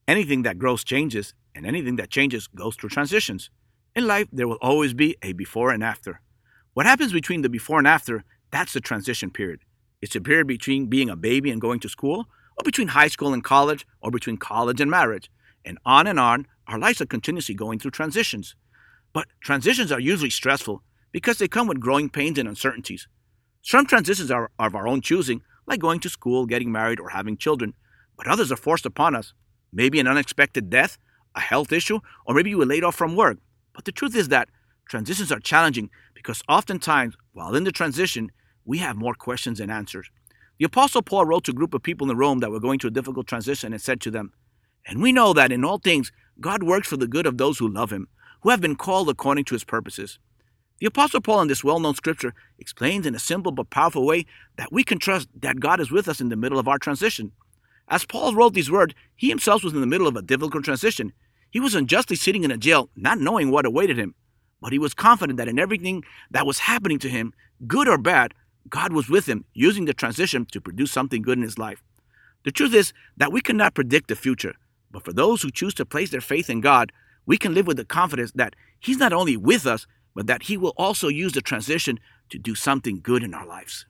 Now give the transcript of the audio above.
Anything that grows changes, and anything that changes goes through transitions. In life, there will always be a before and after. What happens between the before and after, that's the transition period. It's a period between being a baby and going to school, or between high school and college, or between college and marriage. And on, our lives are continuously going through transitions. But transitions are usually stressful because they come with growing pains and uncertainties. Some transitions are of our own choosing, like going to school, getting married, or having children, but others are forced upon us. Maybe an unexpected death, a health issue, or maybe you were laid off from work. But the truth is that transitions are challenging because oftentimes, while in the transition, we have more questions than answers. The Apostle Paul wrote to a group of people in Rome that were going through a difficult transition and said to them, "And we know that in all things, God works for the good of those who love him, who have been called according to his purposes." The Apostle Paul in this well-known scripture explains in a simple but powerful way that we can trust that God is with us in the middle of our transition. As Paul wrote these words, he himself was in the middle of a difficult transition. He was unjustly sitting in a jail, not knowing what awaited him. But he was confident that in everything that was happening to him, good or bad, God was with him, using the transition to produce something good in his life. The truth is that we cannot predict the future, but for those who choose to place their faith in God, we can live with the confidence that he's not only with us, but that he will also use the transition to do something good in our lives.